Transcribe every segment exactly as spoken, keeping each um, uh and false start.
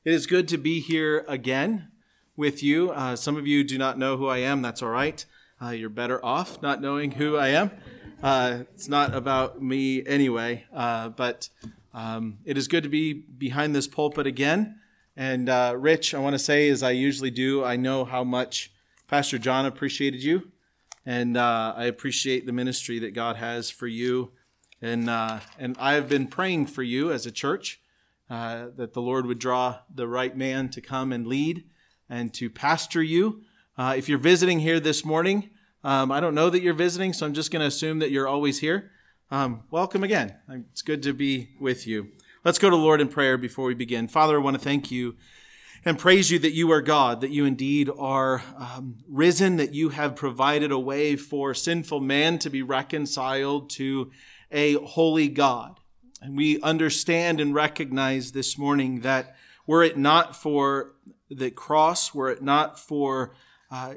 It is good to be here again with you. Uh, some of you do not know who I am. That's all right. Uh, you're better off not knowing who I am. Uh, it's not about me anyway, uh, but um, it is good to be behind this pulpit again. And uh, Rich, I want to say, as I usually do, I know how much Pastor John appreciated you, and uh, I appreciate the ministry that God has for you. And uh, and I have been praying for you as a church, uh, that the Lord would draw the right man to come and lead and to pastor you. Uh, if you're visiting here this morning, um, I don't know that you're visiting, so I'm just going to assume that you're always here. Um, welcome again. It's good to be with you. Let's go to the Lord in prayer before we begin. Father, I want to thank you and praise you that you are God, that you indeed are um, risen, that you have provided a way for sinful man to be reconciled to a holy God. And we understand and recognize this morning that were it not for the cross, were it not for uh,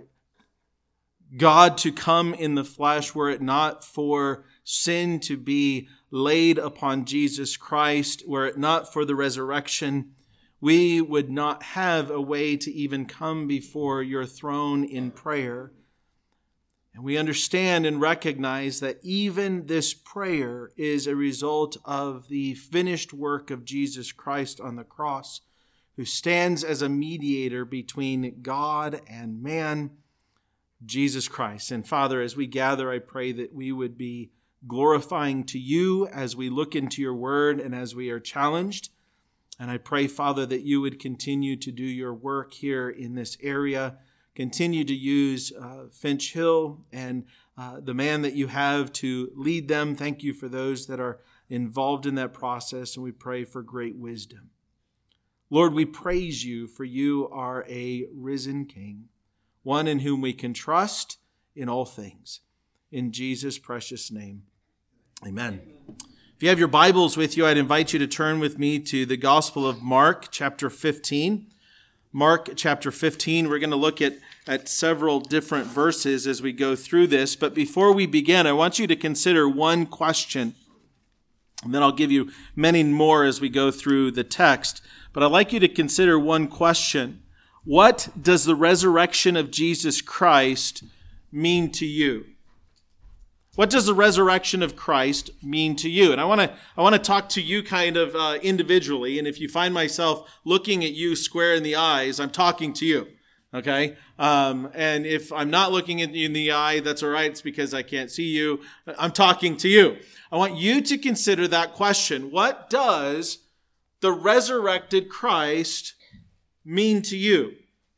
God to come in the flesh, were it not for sin to be laid upon Jesus Christ, were it not for the resurrection, we would not have a way to even come before your throne in prayer. And we understand and recognize that even this prayer is a result of the finished work of Jesus Christ on the cross, who stands as a mediator between God and man, Jesus Christ. And Father, as we gather, I pray that we would be glorifying to you as we look into your word and as we are challenged. And I pray, Father, that you would continue to do your work here in this area. Continue to use uh, Finch Hill and uh, the man that you have to lead them. Thank you for those that are involved in that process, and we pray for great wisdom. Lord, we praise you, for you are a risen King, one in whom we can trust in all things. In Jesus' precious name, amen. If you have your Bibles with you, I'd invite you to turn with me to the Gospel of Mark, chapter fifteen. Mark chapter fifteen, we're going to look at, at several different verses as we go through this. But before we begin, I want you to consider one question. And then I'll give you many more as we go through the text. But I'd like you to consider one question. What does the resurrection of Jesus Christ mean to you? What does the resurrection of Christ mean to you? And I want to I want to talk to you kind of uh, individually. And if you find myself looking at you square in the eyes, I'm talking to you. Okay? Um, and if I'm not looking at you in the eye, that's all right. It's because I can't see you. I'm talking to you. I want you to consider that question. What does the resurrected Christ mean to you?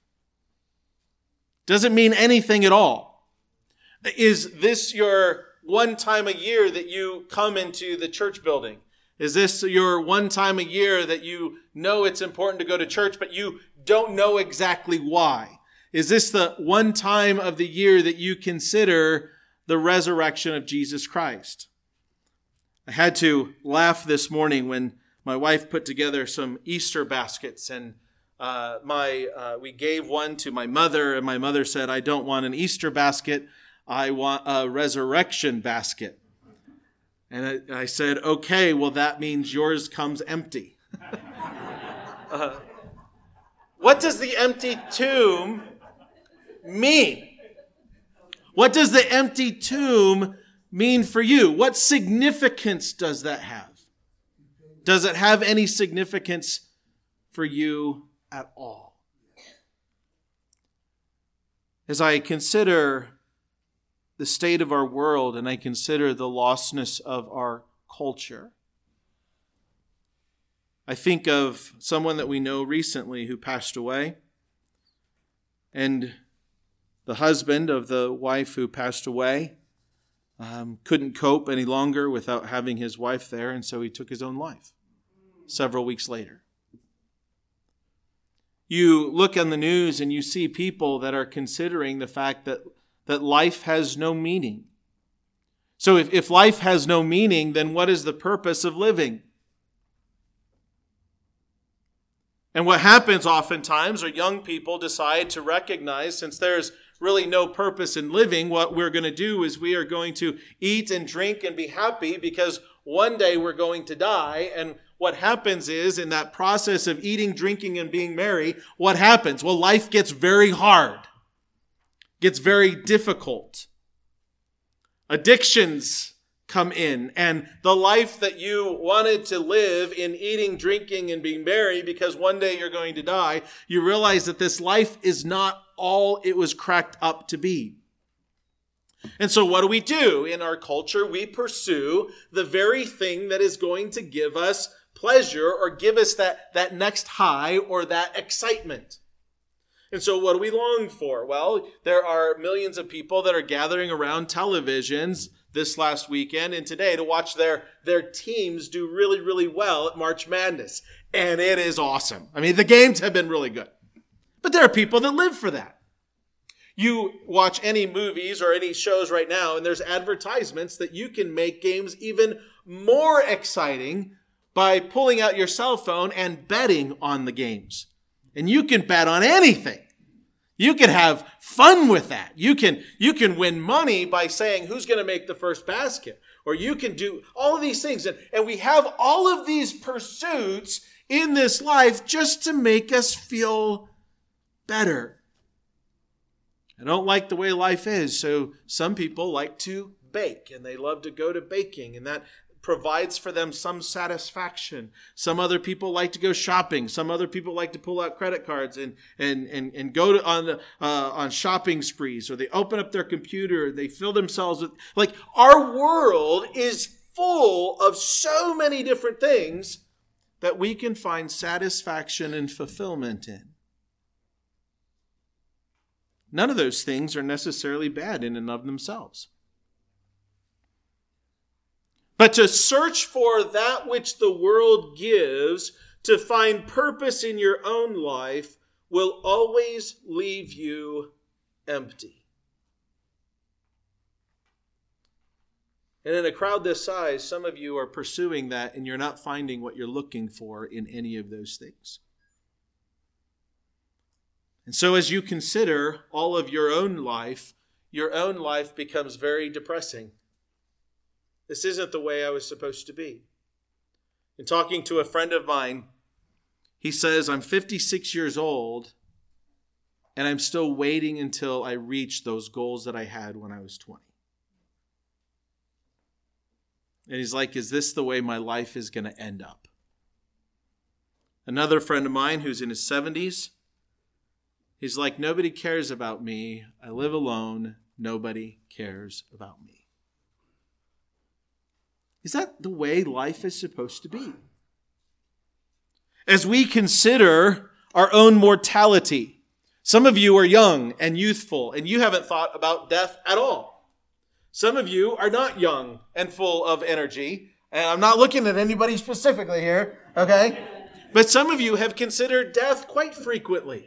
Does it mean anything at all? Is this your one time a year that you come into the church building? Is this your one time a year that you know it's important to go to church, but you don't know exactly why? Is this the one time of the year that you consider the resurrection of Jesus Christ? I had to laugh this morning when my wife put together some Easter baskets, and uh, my uh, we gave one to my mother, and my mother said, "I don't want an Easter basket. I want a resurrection basket." And I, I said, okay, well, that means yours comes empty. uh, what does the empty tomb mean? What does the empty tomb mean for you? What significance does that have? Does it have any significance for you at all? As I consider the state of our world, and I consider the lostness of our culture, I think of someone that we know recently who passed away, and the husband of the wife who passed away um, couldn't cope any longer without having his wife there, and so he took his own life several weeks later. You look on the news and you see people that are considering the fact that that life has no meaning. So if, if life has no meaning, then what is the purpose of living? And what happens oftentimes are young people decide to recognize, since there's really no purpose in living, what we're going to do is we are going to eat and drink and be happy because one day we're going to die. And what happens is, in that process of eating, drinking, and being merry, what happens? Well, life gets very hard, gets very difficult. Addictions come in, and the life that you wanted to live in eating, drinking, and being merry because one day you're going to die, you realize that this life is not all it was cracked up to be. And so what do we do in our culture? We pursue the very thing that is going to give us pleasure or give us that, that next high or that excitement. And so what do we long for? Well, there are millions of people that are gathering around televisions this last weekend and today to watch their, their teams do really, really well at March Madness. And it is awesome. I mean, the games have been really good. But there are people that live for that. You watch any movies or any shows right now, and there's advertisements that you can make games even more exciting by pulling out your cell phone and betting on the games. And you can bet on anything. You can have fun with that. You can, you can win money by saying who's going to make the first basket. Or you can do all of these things. And, and we have all of these pursuits in this life just to make us feel better. I don't like the way life is, so some people like to bake, and they love to go to baking, and that provides for them some satisfaction. Some other people like to go shopping. Some other people like to pull out credit cards and and and, and go to, on uh, on shopping sprees, or they open up their computer, they fill themselves with, like, our world is full of so many different things that we can find satisfaction and fulfillment in. None of those things are necessarily bad in and of themselves. But to search for that which the world gives, to find purpose in your own life, will always leave you empty. And in a crowd this size, some of you are pursuing that and you're not finding what you're looking for in any of those things. And so as you consider all of your own life, your own life becomes very depressing. This isn't the way I was supposed to be. In talking to a friend of mine, he says, I'm fifty-six years old, and I'm still waiting until I reach those goals that I had when I was twenty. And he's like, is this the way my life is going to end up? Another friend of mine who's in his seventies, he's like, nobody cares about me. I live alone. Nobody cares about me. Is that the way life is supposed to be? As we consider our own mortality, some of you are young and youthful, and you haven't thought about death at all. Some of you are not young and full of energy, and I'm not looking at anybody specifically here, okay? But some of you have considered death quite frequently.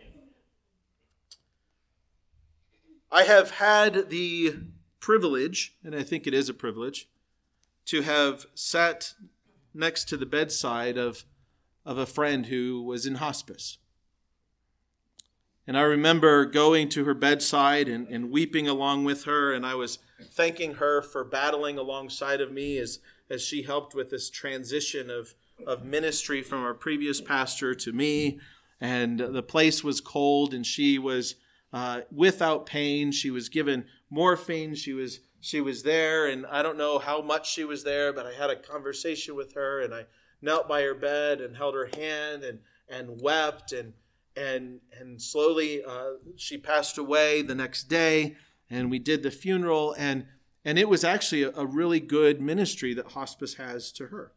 I have had the privilege, and I think it is a privilege, to have sat next to the bedside of, of a friend who was in hospice. And I remember going to her bedside and, and weeping along with her, and I was thanking her for battling alongside of me as, as she helped with this transition of, of ministry from our previous pastor to me. And the place was cold, and she was uh, without pain. She was given morphine. She was She was there, and I don't know how much she was there, but I had a conversation with her, and I knelt by her bed and held her hand and, and wept, and and and slowly uh, she passed away the next day, and we did the funeral, and and it was actually a, a really good ministry that hospice has to her.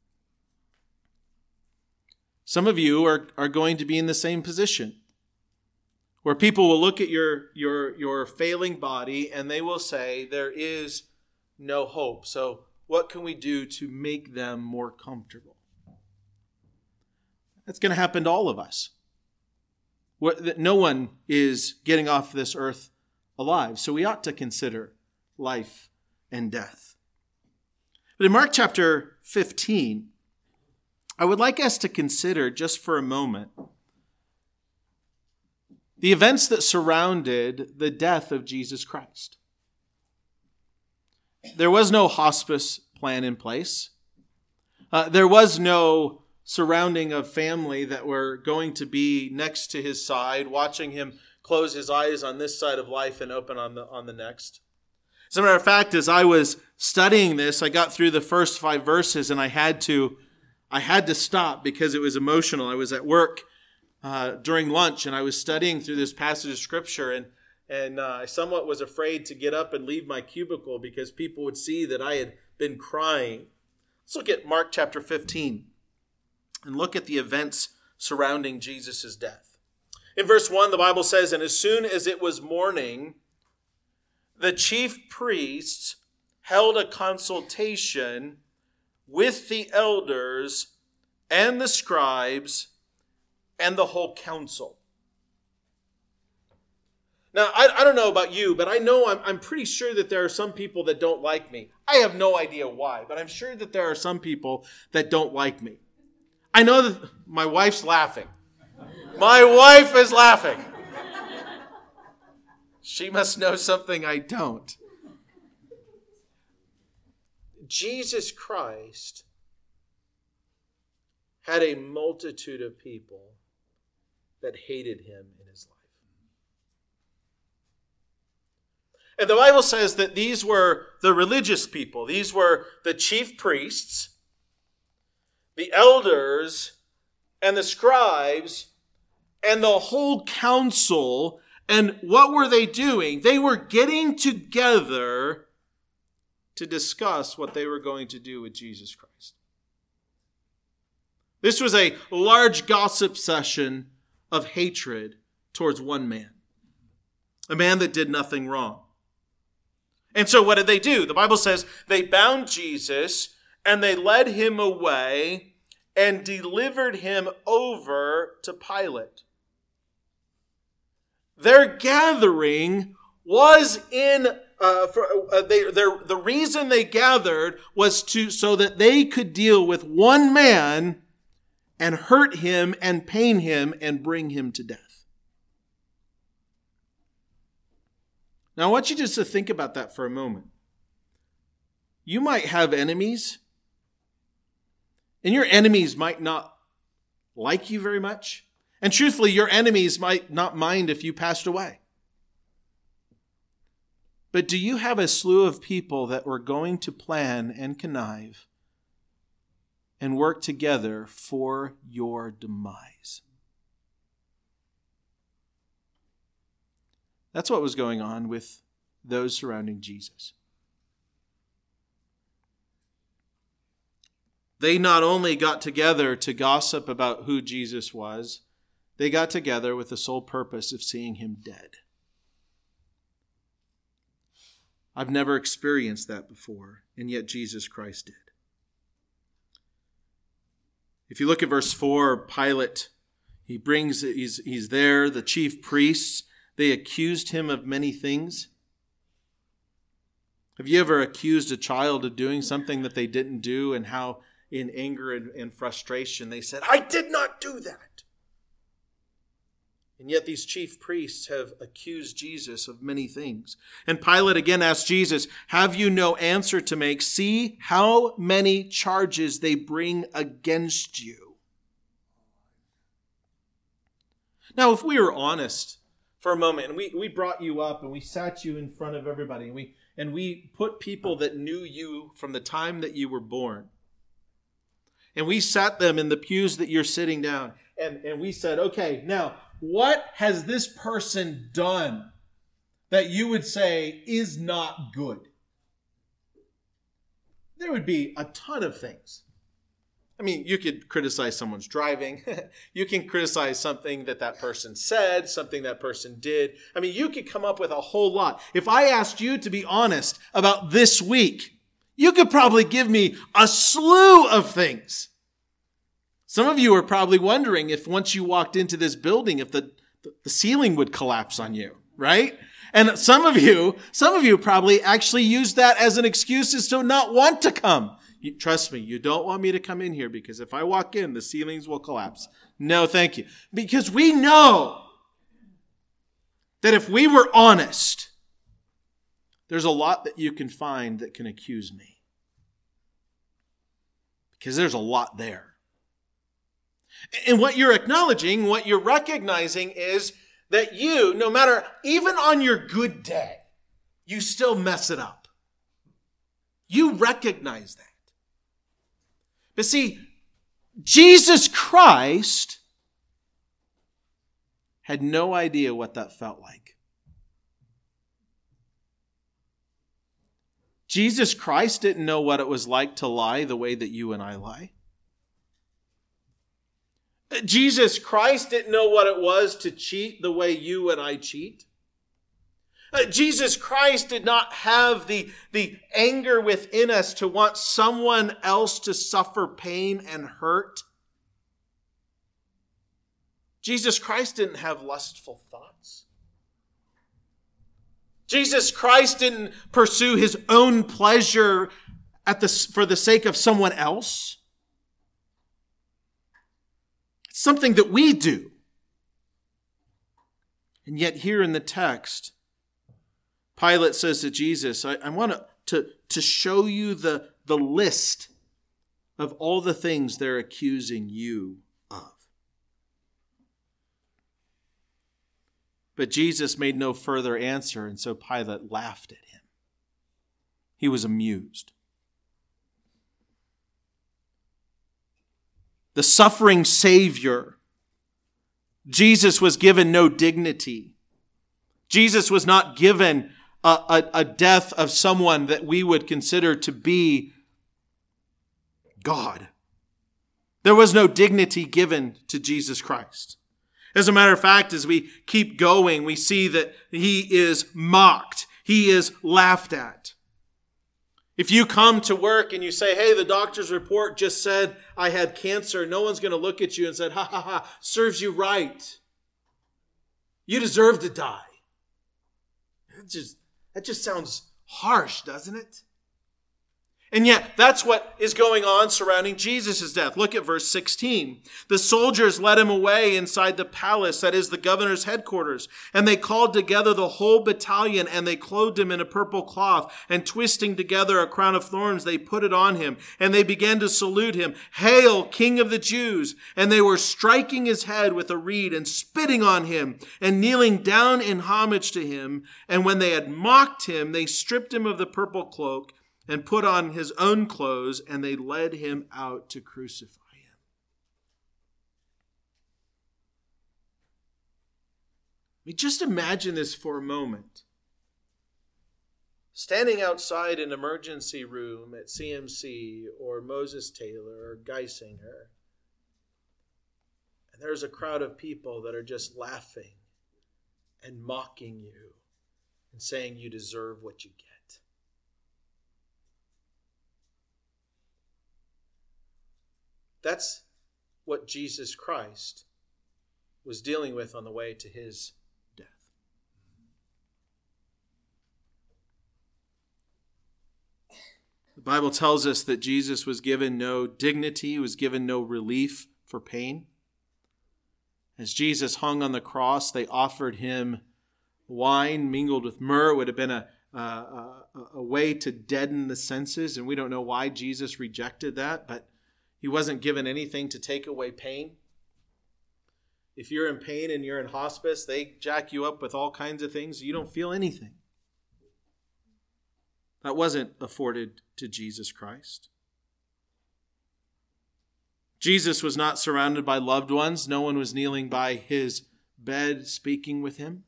Some of you are, are going to be in the same position, where people will look at your, your, your failing body and they will say, there is no hope. So what can we do to make them more comfortable? That's going to happen to all of us. No one is getting off this earth alive. So we ought to consider life and death. But in Mark chapter fifteen, I would like us to consider just for a moment the events that surrounded the death of Jesus Christ. There was no hospice plan in place. Uh, there was no surrounding of family that were going to be next to his side, watching him close his eyes on this side of life and open on the on the next. As a matter of fact, as I was studying this, I got through the first five verses and I had to I had to stop because it was emotional. I was at work uh, during lunch and I was studying through this passage of Scripture, and and uh, I somewhat was afraid to get up and leave my cubicle because people would see that I had been crying. Let's look at Mark chapter fifteen and look at the events surrounding Jesus' death. In verse one, the Bible says, "And as soon as it was morning, the chief priests held a consultation with the elders and the scribes and the whole council." Now, I, I don't know about you, but I know I'm, I'm pretty sure that there are some people that don't like me. I have no idea why, but I'm sure that there are some people that don't like me. I know that my wife's laughing. My wife is laughing. She must know something I don't. Jesus Christ had a multitude of people that hated him in his life. And the Bible says that these were the religious people. These were the chief priests, the elders, and the scribes, and the whole council. And what were they doing? They were getting together to discuss what they were going to do with Jesus Christ. This was a large gossip session of hatred towards one man, a man that did nothing wrong. And so what did they do? The Bible says they bound Jesus and they led him away and delivered him over to Pilate. Their gathering was in, uh, for, uh, they, their, the reason they gathered was to so that they could deal with one man and hurt him and pain him and bring him to death. Now, I want you just to think about that for a moment. You might have enemies, and your enemies might not like you very much. And truthfully, your enemies might not mind if you passed away. But do you have a slew of people that were going to plan and connive and work together for your demise? That's what was going on with those surrounding Jesus. They not only got together to gossip about who Jesus was, they got together with the sole purpose of seeing him dead. I've never experienced that before, and yet Jesus Christ did. If you look at verse four, Pilate, he brings, he's, he's there, the chief priests, they accused him of many things. Have you ever accused a child of doing something that they didn't do, and how in anger and, and frustration they said, "I did not do that"? And yet these chief priests have accused Jesus of many things. And Pilate again asked Jesus, "Have you no answer to make? See how many charges they bring against you." Now, if we were honest for a moment, and we, we brought you up and we sat you in front of everybody, and we and we put people that knew you from the time that you were born, and we sat them in the pews that you're sitting down, and, and we said, "Okay, now, what has this person done that you would say is not good?" There would be a ton of things. I mean, you could criticize someone's driving. You can criticize something that that person said, something that person did. I mean, you could come up with a whole lot. If I asked you to be honest about this week, you could probably give me a slew of things. Some of you are probably wondering if once you walked into this building, if the, the ceiling would collapse on you, right? And some of you, some of you probably actually used that as an excuse as to not want to come. You, trust me, you don't want me to come in here because if I walk in, the ceilings will collapse. No, thank you. Because we know that if we were honest, there's a lot that you can find that can accuse me. Because there's a lot there. And what you're acknowledging, what you're recognizing is that you, no matter, even on your good day, you still mess it up. You recognize that. But see, Jesus Christ had no idea what that felt like. Jesus Christ didn't know what it was like to lie the way that you and I lie. Jesus Christ didn't know what it was to cheat the way you and I cheat. Uh, Jesus Christ did not have the, the anger within us to want someone else to suffer pain and hurt. Jesus Christ didn't have lustful thoughts. Jesus Christ didn't pursue his own pleasure at the, for the sake of someone else. It's something that we do. And yet here in the text, Pilate says to Jesus, I, I want to, to, to show you the, the list of all the things they're accusing you of. But Jesus made no further answer, and so Pilate laughed at him. He was amused. The suffering Savior, Jesus was given no dignity. Jesus was not given a, a, a death of someone that we would consider to be God. There was no dignity given to Jesus Christ. As a matter of fact, as we keep going, we see that he is mocked. He is laughed at. If you come to work and you say, hey, the doctor's report just said I had cancer, no one's going to look at you and say, ha ha ha, serves you right. You deserve to die. That just, that just sounds harsh, doesn't it? And yet, that's what is going on surrounding Jesus' death. Look at verse sixteen. The soldiers led him away inside the palace, that is the governor's headquarters. And they called together the whole battalion, and they clothed him in a purple cloth. And twisting together a crown of thorns, they put it on him. And they began to salute him, Hail, King of the Jews! And they were striking his head with a reed and spitting on him and kneeling down in homage to him. And when they had mocked him, they stripped him of the purple cloak and put on his own clothes, and they led him out to crucify him. I mean, just imagine this for a moment. Standing outside an emergency room at C M C or Moses Taylor or Geisinger, and there's a crowd of people that are just laughing and mocking you and saying you deserve what you get. That's what Jesus Christ was dealing with on the way to his death. The Bible tells us that Jesus was given no dignity, he was given no relief for pain. As Jesus hung on the cross, they offered him wine mingled with myrrh. It would have been a, a, a, a way to deaden the senses, and we don't know why Jesus rejected that, but he wasn't given anything to take away pain. If you're in pain and you're in hospice, they jack you up with all kinds of things. You don't feel anything. That wasn't afforded to Jesus Christ. Jesus was not surrounded by loved ones. No one was kneeling by his bed speaking with him.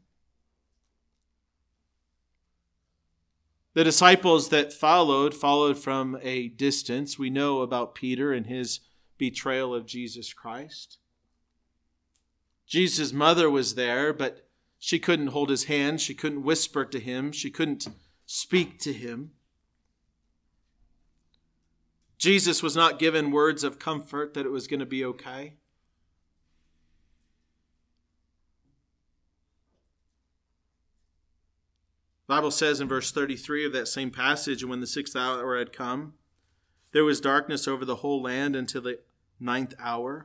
The disciples that followed, followed from a distance. We know about Peter and his betrayal of Jesus Christ. Jesus' mother was there, but she couldn't hold his hand. She couldn't whisper to him. She couldn't speak to him. Jesus was not given words of comfort that it was going to be okay. The Bible says in verse thirty-three of that same passage, and when the sixth hour had come, there was darkness over the whole land until the ninth hour.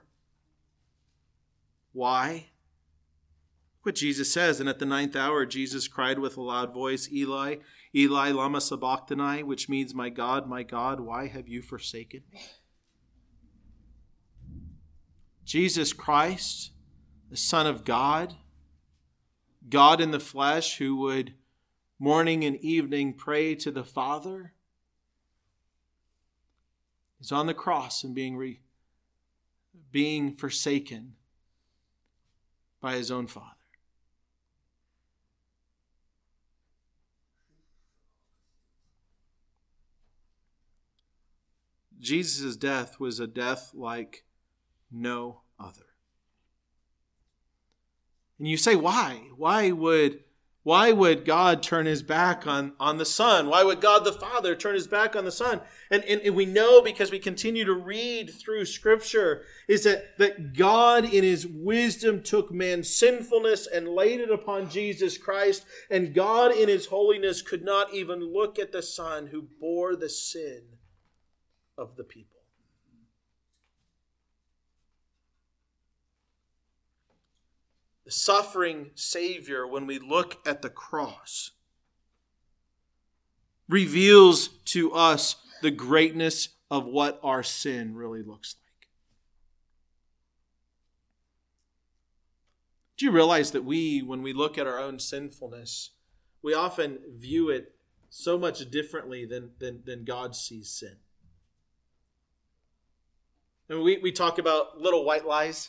Why? What Jesus says, and at the ninth hour, Jesus cried with a loud voice, Eli, Eli, lama sabachthani, which means, my God, my God, why have you forsaken me? Jesus Christ, the Son of God, God in the flesh, who would morning and evening pray to the Father, is on the cross and being, re, being forsaken by his own Father. Jesus' death was a death like no other. And you say, why? Why would, why would God turn his back on, on the Son? Why would God the Father turn his back on the Son? And, and, and we know, because we continue to read through Scripture, is that, that God in his wisdom took man's sinfulness and laid it upon Jesus Christ. And God in his holiness could not even look at the Son who bore the sin of the people. The suffering Savior, when we look at the cross, reveals to us the greatness of what our sin really looks like. Do you realize that we, when we look at our own sinfulness, we often view it so much differently than, than, than God sees sin? And we, we talk about little white lies.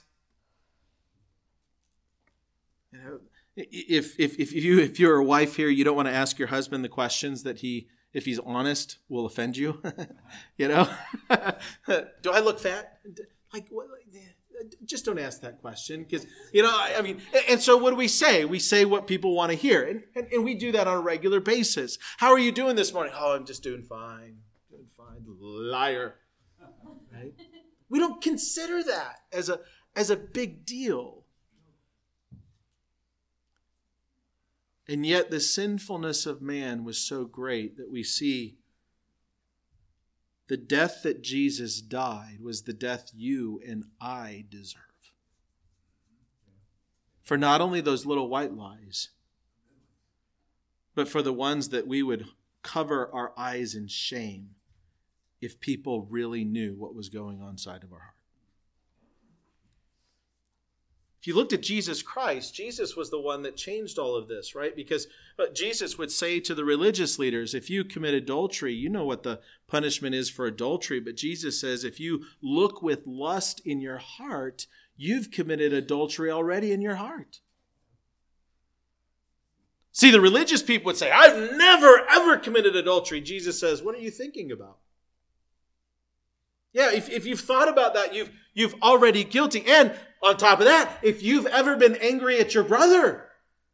You know, if, if, if, you, if you're a wife here, you don't want to ask your husband the questions that he, if he's honest, will offend you. You know? Do I look fat? Like, what? Just don't ask that question. Because, you know, I mean, and so what do we say? We say what people want to hear. And, and, and we do that on a regular basis. How are you doing this morning? Oh, I'm just doing fine. Doing fine. Liar. Right? We don't consider that as a, as a big deal. And yet the sinfulness of man was so great that we see the death that Jesus died was the death you and I deserve. For not only those little white lies, but for the ones that we would cover our eyes in shame if people really knew what was going on inside of our heart. If you looked at Jesus Christ, Jesus was the one that changed all of this, right? Because Jesus would say to the religious leaders, if you commit adultery, you know what the punishment is for adultery. But Jesus says, if you look with lust in your heart, you've committed adultery already in your heart. See, the religious people would say, I've never, ever committed adultery. Jesus says, what are you thinking about? Yeah, if, if you've thought about that, you've, you've already guilty. And on top of that, if you've ever been angry at your brother,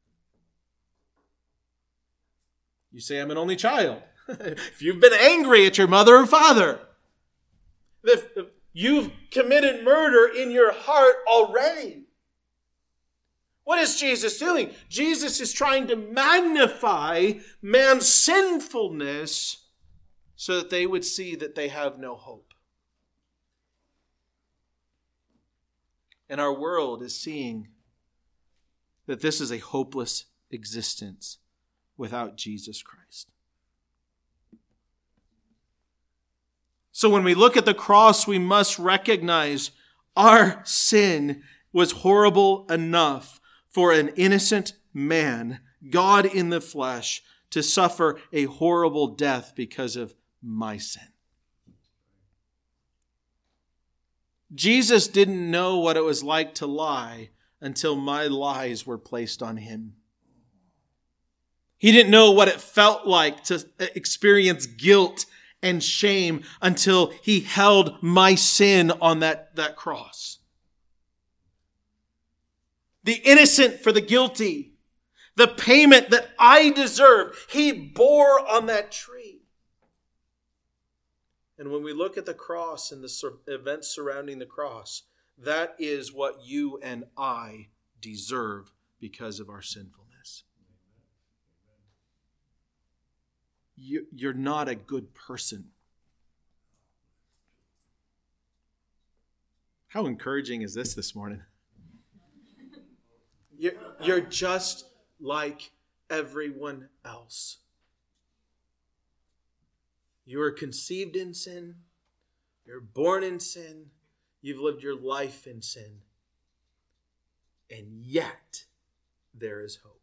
you say, I'm an only child. If you've been angry at your mother or father, if, if you've committed murder in your heart already. What is Jesus doing? Jesus is trying to magnify man's sinfulness so that they would see that they have no hope. And our world is seeing that this is a hopeless existence without Jesus Christ. So when we look at the cross, we must recognize our sin was horrible enough for an innocent man, God in the flesh, to suffer a horrible death because of my sin. Jesus didn't know what it was like to lie until my lies were placed on him. He didn't know what it felt like to experience guilt and shame until he held my sin on that, that cross. The innocent for the guilty, the payment that I deserve, he bore on that tree. And when we look at the cross and the sur- events surrounding the cross, that is what you and I deserve because of our sinfulness. You, you're not a good person. How encouraging is this this morning? You're, you're just like everyone else. You were conceived in sin. You're born in sin. You've lived your life in sin. And yet, there is hope.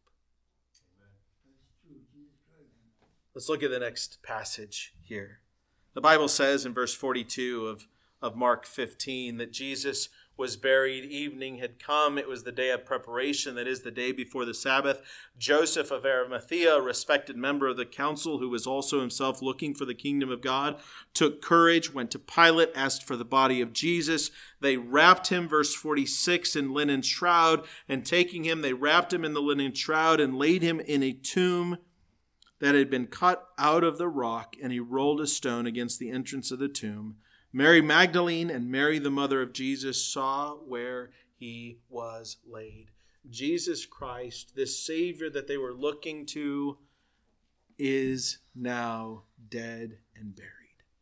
Let's look at the next passage here. The Bible says in verse forty-two of, of Mark fifteen that Jesus was buried. Evening had come. It was the day of preparation, that is, the day before the Sabbath. Joseph of Arimathea, a respected member of the council, who was also himself looking for the kingdom of God, took courage, went to Pilate, asked for the body of Jesus. They wrapped him, verse forty-six, in linen shroud, and taking him, they wrapped him in the linen shroud and laid him in a tomb that had been cut out of the rock, and he rolled a stone against the entrance of the tomb. Mary Magdalene and Mary, the mother of Jesus, saw where he was laid. Jesus Christ, this Savior that they were looking to, is now dead and buried.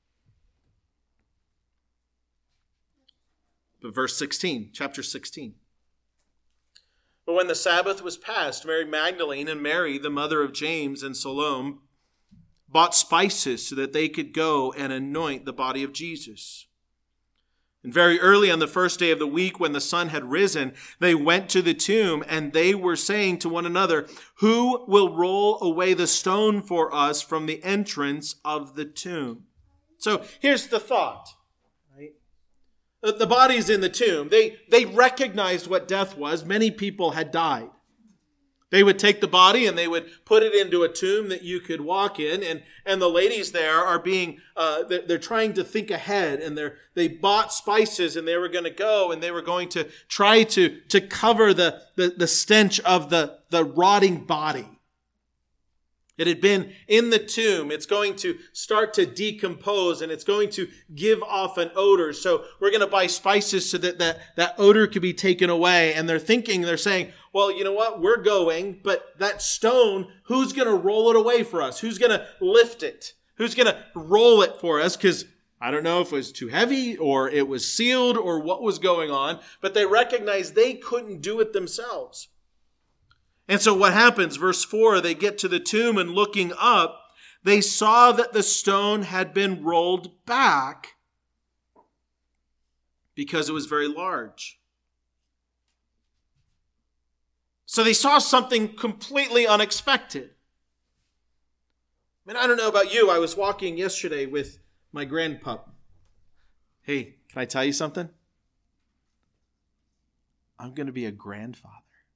But verse sixteen, chapter sixteen. But when the Sabbath was past, Mary Magdalene and Mary, the mother of James and Salome, bought spices so that they could go and anoint the body of Jesus. And very early on the first day of the week, when the sun had risen, they went to the tomb, and they were saying to one another, "Who will roll away the stone for us from the entrance of the tomb?" So here's the thought. Right? The body's in the tomb. They, they recognized what death was. Many people had died. They would take the body and they would put it into a tomb that you could walk in. And, and the ladies there are being, uh, they're, they're trying to think ahead. And they're, they bought spices and they were going to go and they were going to try to, to cover the, the, the stench of the, the rotting body. It had been in the tomb. It's going to start to decompose and it's going to give off an odor. So we're going to buy spices so that that, that odor could be taken away. And they're thinking, they're saying, well, you know what? We're going, but that stone, who's going to roll it away for us? Who's going to lift it? Who's going to roll it for us? Because I don't know if it was too heavy or it was sealed or what was going on, but they recognized they couldn't do it themselves. And so what happens? Verse four, they get to the tomb and looking up, they saw that the stone had been rolled back because it was very large. So they saw something completely unexpected. I mean, I don't know about you. I was walking yesterday with my grandpup. Hey, can I tell you something? I'm going to be a grandfather.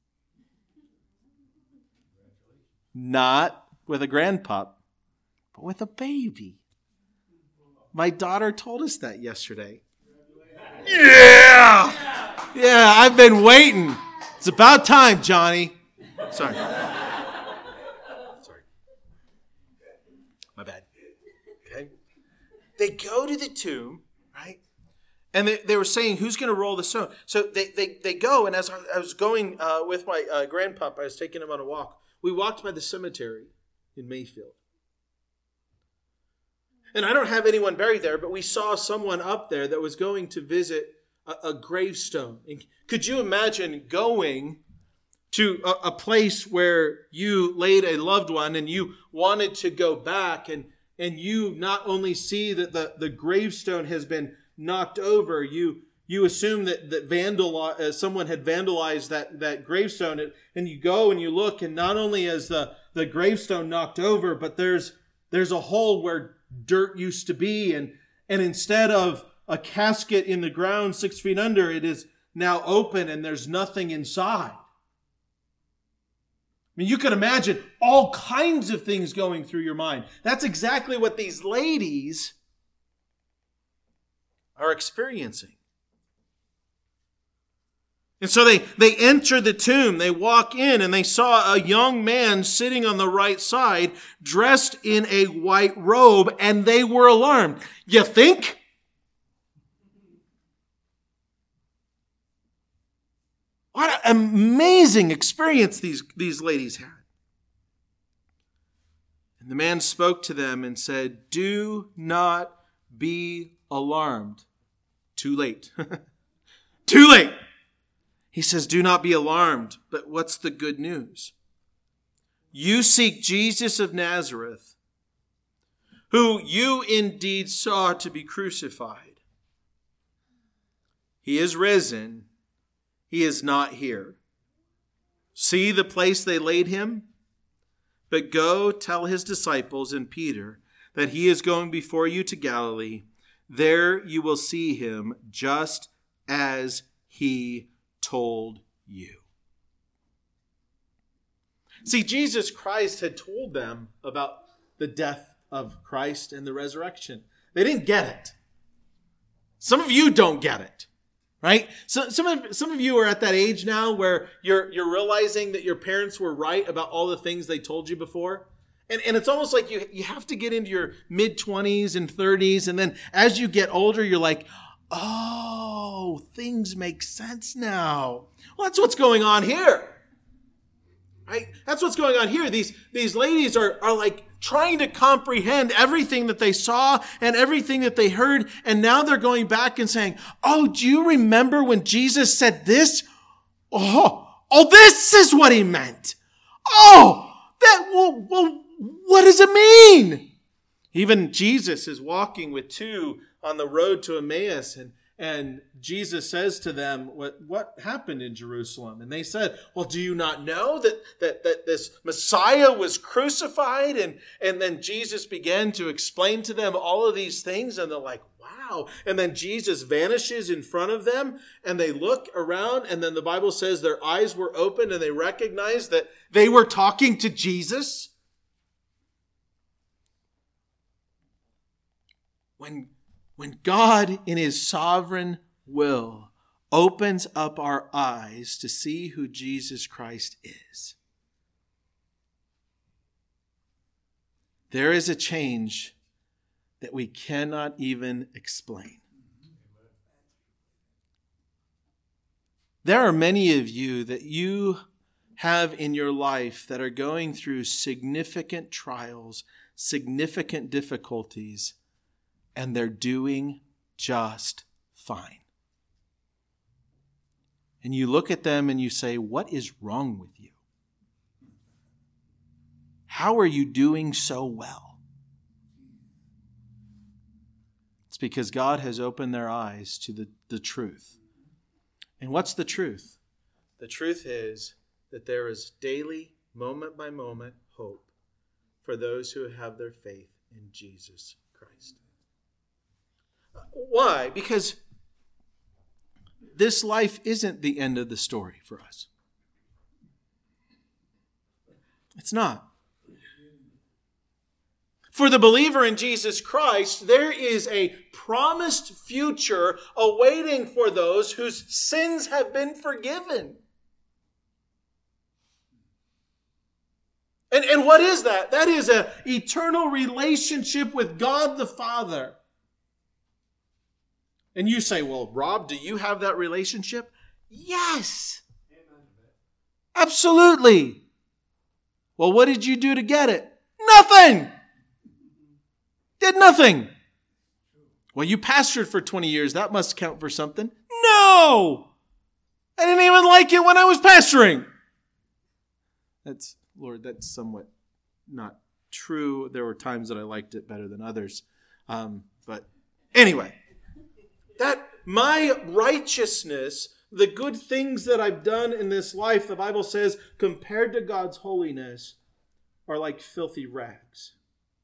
Not with a grandpup, but with a baby. My daughter told us that yesterday. Yeah! Yeah, I've been waiting. It's about time, Johnny. Sorry. Sorry. My bad. Okay. They go to the tomb, right? And they, they were saying, who's going to roll the stone? So they, they, they go, and as I, I was going uh, with my uh, grandpup, I was taking him on a walk. We walked by the cemetery in Mayfield. And I don't have anyone buried there, but we saw someone up there that was going to visit a, a gravestone. And could you imagine going to a, a place where you laid a loved one and you wanted to go back and, and you not only see that the, the gravestone has been knocked over, you You assume that, that vandal, uh, someone had vandalized that, that gravestone, and, and you go and you look, and not only is the, the gravestone knocked over, but there's there's a hole where dirt used to be, and, and instead of a casket in the ground six feet under, it is now open and there's nothing inside. I mean, you can imagine all kinds of things going through your mind. That's exactly what these ladies are experiencing. And so they, they enter the tomb, they walk in, and they saw a young man sitting on the right side, dressed in a white robe, and they were alarmed. You think? What an amazing experience these, these ladies had. And the man spoke to them and said, "Do not be alarmed." Too late. Too late. He says, "Do not be alarmed." But what's the good news? You seek Jesus of Nazareth, who you indeed saw to be crucified. He is risen. He is not here. See the place they laid him? But go tell his disciples and Peter that he is going before you to Galilee. There you will see him just as he told you. See, Jesus Christ had told them about the death of Christ and the resurrection. They didn't get it. Some of you don't get it, right? So some of some of you are at that age now where you're you're realizing that your parents were right about all the things they told you before. And, and it's almost like you, you have to get into your mid-twenties and thirties, and then as you get older, you're like, oh, things make sense now. Well, that's what's going on here. Right? That's what's going on here. These, these ladies are, are like trying to comprehend everything that they saw and everything that they heard. And now they're going back and saying, oh, do you remember when Jesus said this? Oh, oh, this is what he meant. Oh, that, well, well, what does it mean? Even Jesus is walking with two on the road to Emmaus, and And Jesus says to them, what, what happened in Jerusalem? And they said, well, do you not know that, that, that this Messiah was crucified? And, and then Jesus began to explain to them all of these things. And they're like, wow. And then Jesus vanishes in front of them. And they look around. And then the Bible says their eyes were opened and they recognized that they were talking to Jesus. When When God, in his sovereign will, opens up our eyes to see who Jesus Christ is, there is a change that we cannot even explain. There are many of you that you have in your life that are going through significant trials, significant difficulties, and they're doing just fine. And you look at them and you say, what is wrong with you? How are you doing so well? It's because God has opened their eyes to the, the truth. And what's the truth? The truth is that there is daily, moment by moment, hope for those who have their faith in Jesus Christ. Why? Because this life isn't the end of the story for us. It's not. For the believer in Jesus Christ, there is a promised future awaiting for those whose sins have been forgiven. And, and what is that? That is an eternal relationship with God the Father. And you say, well, Rob, do you have that relationship? Yes. Absolutely. Well, what did you do to get it? Nothing. Did nothing. Well, you pastored for twenty years. That must count for something. No. I didn't even like it when I was pastoring. That's, Lord, that's somewhat not true. There were times that I liked it better than others. Um, but anyway. That my righteousness, the good things that I've done in this life, the Bible says, compared to God's holiness, are like filthy rags.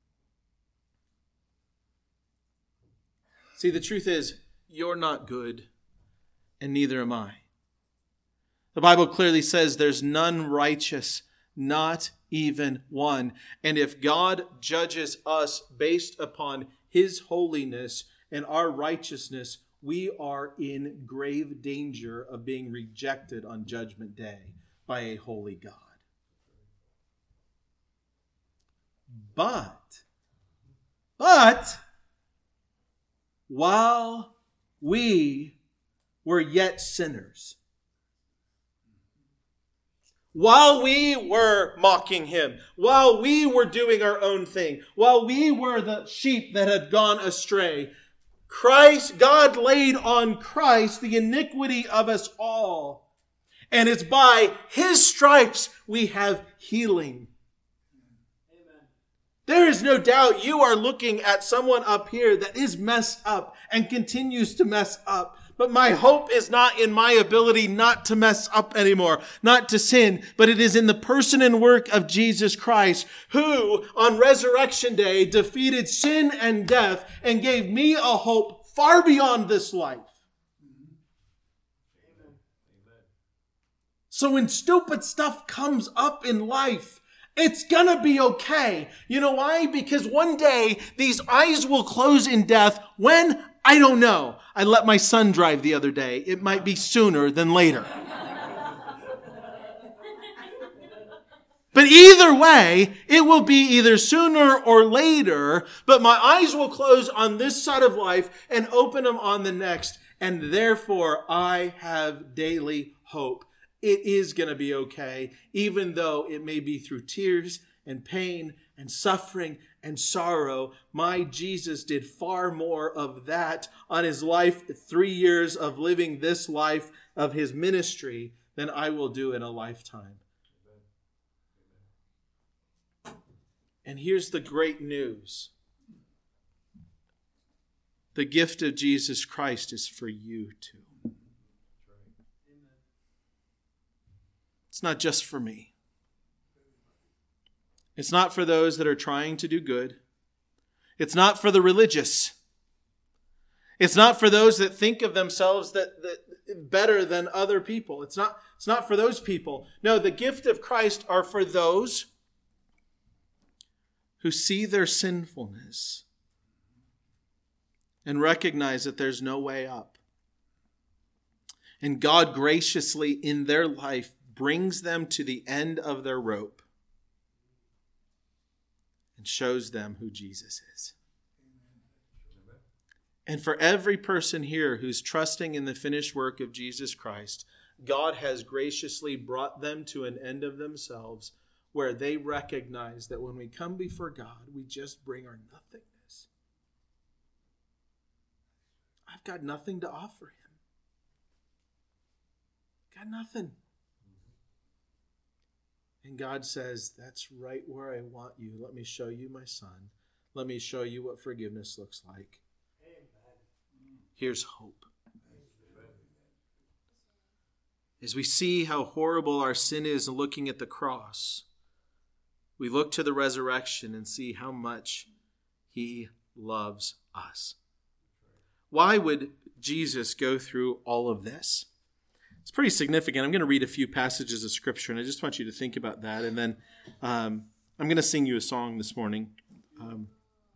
See, the truth is, you're not good, and neither am I. The Bible clearly says there's none righteous, not even one. And if God judges us based upon his holiness and our righteousness, we are in grave danger of being rejected on Judgment Day by a holy God. But, but, while we were yet sinners, while we were mocking him, while we were doing our own thing, while we were the sheep that had gone astray, Christ, God laid on Christ the iniquity of us all. And it's by his stripes we have healing. Amen. There is no doubt you are looking at someone up here that is messed up and continues to mess up. But my hope is not in my ability not to mess up anymore, not to sin, but it is in the person and work of Jesus Christ, who on Resurrection Day defeated sin and death and gave me a hope far beyond this life. So when stupid stuff comes up in life, it's gonna be okay. You know why? Because one day these eyes will close in death. When? I don't know. I let my son drive the other day. It might be sooner than later. But either way, it will be either sooner or later, but my eyes will close on this side of life and open them on the next. And therefore, I have daily hope. It is going to be okay, even though it may be through tears and pain and suffering and sorrow. My Jesus did far more of that on his life, three years of living this life of his ministry, than I will do in a lifetime. And here's the great news. The gift of Jesus Christ is for you too. It's not just for me. It's not for those that are trying to do good. It's not for the religious. It's not for those that think of themselves that, that better than other people. It's not, it's not for those people. No, the gift of Christ are for those who see their sinfulness and recognize that there's no way up. And God graciously in their life brings them to the end of their rope and shows them who Jesus is. And for every person here who's trusting in the finished work of Jesus Christ, God has graciously brought them to an end of themselves where they recognize that when we come before God, we just bring our nothingness. I've got nothing to offer him. Got nothing. And God says, that's right where I want you. Let me show you my son. Let me show you what forgiveness looks like. Amen. Here's hope. As we see how horrible our sin is looking at the cross, we look to the resurrection and see how much he loves us. Why would Jesus go through all of this? It's pretty significant. I'm going to read a few passages of Scripture, and I just want you to think about that. And then um, I'm going to sing you a song this morning. Um,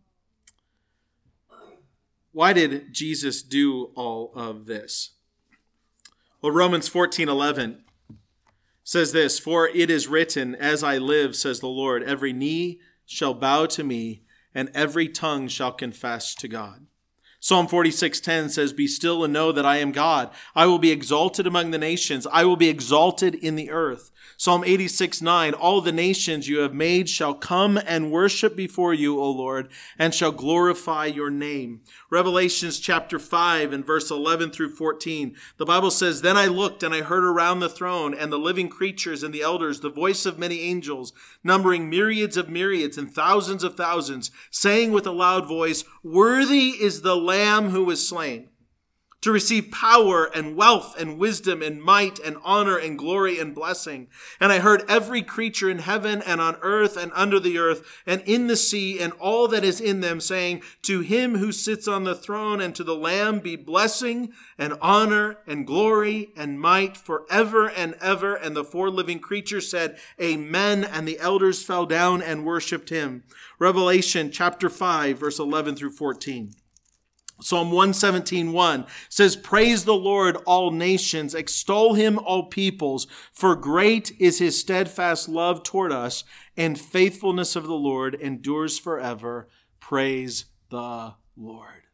why did Jesus do all of this? Well, Romans fourteen eleven says this, "For it is written, as I live, says the Lord, every knee shall bow to me, and every tongue shall confess to God." Psalm forty-six ten says, "Be still and know that I am God. I will be exalted among the nations. I will be exalted in the earth." Psalm eighty-six nine, "All the nations you have made shall come and worship before you, O Lord, and shall glorify your name." Revelations chapter five and verse eleven through fourteen. The Bible says, "Then I looked and I heard around the throne and the living creatures and the elders the voice of many angels, numbering myriads of myriads and thousands of thousands, saying with a loud voice, 'Worthy is the Lamb who was slain to receive power and wealth and wisdom and might and honor and glory and blessing.' And I heard every creature in heaven and on earth and under the earth and in the sea and all that is in them saying, 'To him who sits on the throne and to the Lamb be blessing and honor and glory and might forever and ever.' And the four living creatures said, 'Amen.' And the elders fell down and worshiped him." Revelation chapter five, verse eleven through fourteen. Psalm one seventeen one says, "Praise the Lord, all nations. Extol him, all peoples. For great is his steadfast love toward us, and faithfulness of the Lord endures forever. Praise the Lord."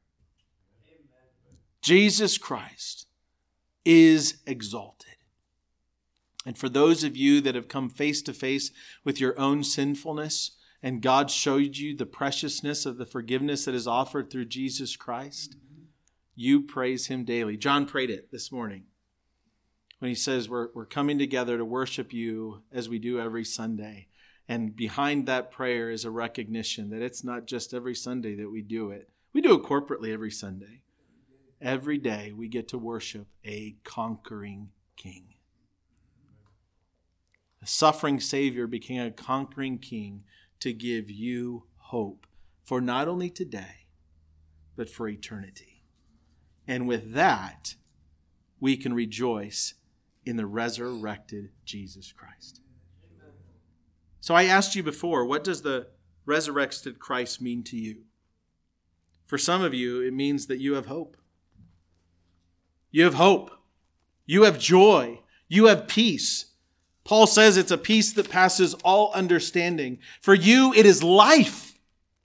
Amen. Jesus Christ is exalted. And for those of you that have come face to face with your own sinfulness, and God showed you the preciousness of the forgiveness that is offered through Jesus Christ, you praise him daily. John prayed it this morning when he says we're, we're coming together to worship you as we do every Sunday. And behind that prayer is a recognition that it's not just every Sunday that we do it. We do it corporately every Sunday. every day we get to worship a conquering King. The suffering Savior became a conquering King to give you hope for not only today, but for eternity. And with that, we can rejoice in the resurrected Jesus Christ. So I asked you before, what does the resurrected Christ mean to you? For some of you, it means that you have hope. You have hope. You have joy. You have peace. Paul says it's a peace that passes all understanding. For you, it is life.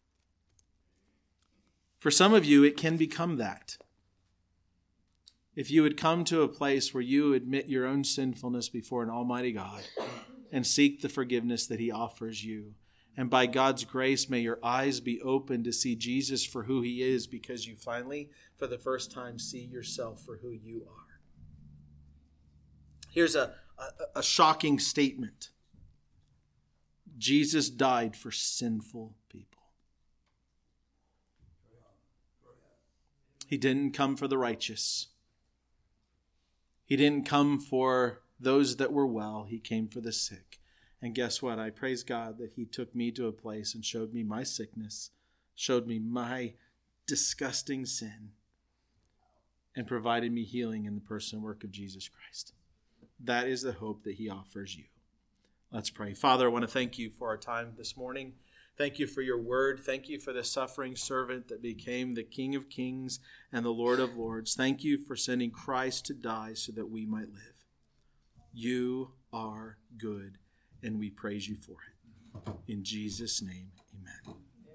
For some of you, it can become that. If you would come to a place where you admit your own sinfulness before an almighty God and seek the forgiveness that he offers you. And by God's grace, may your eyes be open to see Jesus for who he is, because you finally, for the first time, see yourself for who you are. Here's a, a, a shocking statement. Jesus died for sinful people. He didn't come for the righteous. He didn't come for those that were well. He came for the sick. And guess what? I praise God that he took me to a place and showed me my sickness, showed me my disgusting sin, and provided me healing in the person and work of Jesus Christ. That is the hope that he offers you. Let's pray. Father, I want to thank you for our time this morning. Thank you for your word. Thank you for the suffering servant that became the King of Kings and the Lord of Lords. Thank you for sending Christ to die so that we might live. You are good, and we praise you for it. In Jesus' name, amen.